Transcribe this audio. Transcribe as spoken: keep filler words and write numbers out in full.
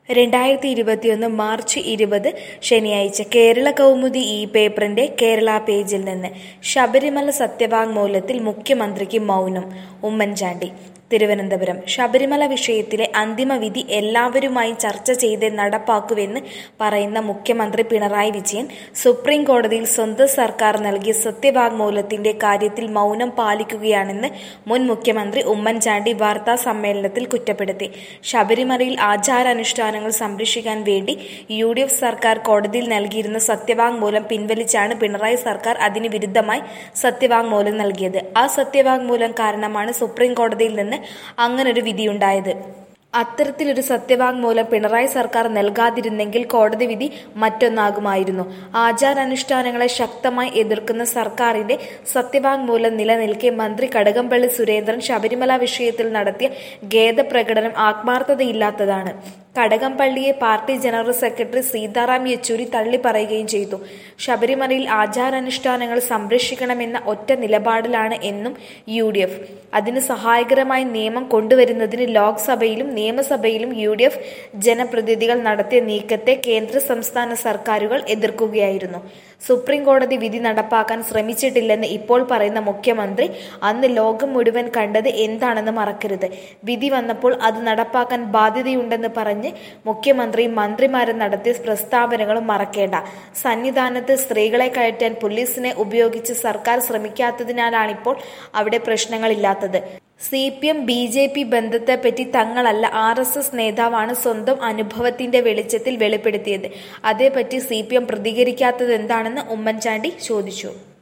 രണ്ടായിരത്തി ഇരുപത്തിയൊന്ന് മാർച്ച് ഇരുപത് ശനിയാഴ്ച കേരള കൗമുദി ഈ പേപ്പറിന്റെ കേരള പേജിൽ നിന്ന് ശബരിമല സത്യവാങ്മൂലത്തിൽ മുഖ്യമന്ത്രിക്ക് മൗനം. ഉമ്മൻചാണ്ടി തിരുവനന്തപുരം. ശബരിമല വിഷയത്തിലെ അന്തിമവിധി എല്ലാവരുമായി ചർച്ച ചെയ്ത് നടപ്പാക്കുമെന്ന് പറയുന്ന മുഖ്യമന്ത്രി പിണറായി വിജയൻ സുപ്രീം കോടതിയിൽ സ്വന്തം സർക്കാർ നൽകിയ സത്യവാങ്മൂലത്തിന്റെ കാര്യത്തിൽ മൗനം പാലിക്കുകയാണെന്ന് മുൻ മുഖ്യമന്ത്രി ഉമ്മൻചാണ്ടി വാർത്താ സമ്മേളനത്തിൽ കുറ്റപ്പെടുത്തി. ശബരിമലയിൽ ആചാരാനുഷ്ഠാനങ്ങൾ സംരക്ഷിക്കാൻ വേണ്ടി യു ഡി എഫ് സർക്കാർ കോടതിയിൽ നൽകിയിരുന്ന സത്യവാങ്മൂലം പിൻവലിച്ചാണ് പിണറായി സർക്കാർ അതിന് വിരുദ്ധമായി സത്യവാങ്മൂലം നൽകിയത്. ആ സത്യവാങ്മൂലം കാരണമാണ് സുപ്രീം കോടതിയിൽ നിന്ന് അങ്ങനൊരു വിധിയുണ്ടായത്. അത്തരത്തിലൊരു സത്യവാങ്മൂലം പിണറായി സർക്കാർ നൽകാതിരുന്നെങ്കിൽ കോടതി വിധി മറ്റൊന്നാകുമായിരുന്നു. ആചാരാനുഷ്ഠാനങ്ങളെ ശക്തമായി എതിർക്കുന്ന സർക്കാരിന്റെ സത്യവാങ്മൂലം നിലനിൽക്കെ മന്ത്രി കടകംപള്ളി സുരേന്ദ്രൻ ശബരിമല വിഷയത്തിൽ നടത്തിയ ഖേദപ്രകടനം ആത്മാർത്ഥതയില്ലാത്തതാണ്. കടകംപള്ളിയെ party general secretary Sitaram Yechury തള്ളിപ്പറയുകയും ചെയ്തു. ശബരിമലയിൽ ആചാരാനുഷ്ഠാനങ്ങൾ സംരക്ഷിക്കണമെന്ന ഒറ്റ നിലപാടിലാണ് എന്നും യു ഡി എഫ്. അതിന് സഹായകരമായ നിയമം കൊണ്ടുവരുന്നതിന് ലോക്സഭയിലും നിയമസഭയിലും യു ഡി എഫ് ജനപ്രതിനിധികൾ നടത്തിയ നീക്കത്തെ കേന്ദ്ര സംസ്ഥാന സർക്കാരുകൾ എതിർക്കുകയായിരുന്നു. സുപ്രീം കോടതി വിധി നടപ്പാക്കാൻ ശ്രമിച്ചിട്ടില്ലെന്ന് ഇപ്പോൾ പറയുന്ന മുഖ്യമന്ത്രി അന്ന് ലോകം മുഴുവൻ കണ്ടത് എന്താണെന്ന് മറക്കരുത്. വിധി വന്നപ്പോൾ അത് നടപ്പാക്കാൻ ബാധ്യതയുണ്ടെന്ന് പറഞ്ഞ് മുഖ്യമന്ത്രിയും മന്ത്രിമാരും നടത്തിയ പ്രസ്താവനകളും മറക്കേണ്ട. സന്നിധാനത്ത് സ്ത്രീകളെ കയറ്റാൻ പോലീസിനെ ഉപയോഗിച്ച് സർക്കാർ ശ്രമിക്കാത്തതിനാലാണിപ്പോൾ അവിടെ പ്രശ്നങ്ങളില്ലാത്തത്. C P M B J P ബന്ധത്തെപ്പറ്റി തങ്ങളല്ല ആർ എസ് എസ് നേതാവാണ് സ്വന്തം അനുഭവത്തിന്റെ വെളിച്ചത്തിൽ വെളിപ്പെടുത്തിയത്. അതേപ്പറ്റി സി പി എം പ്രതികരിക്കാത്തതെന്താണെന്ന് ഉമ്മൻചാണ്ടി ചോദിച്ചു.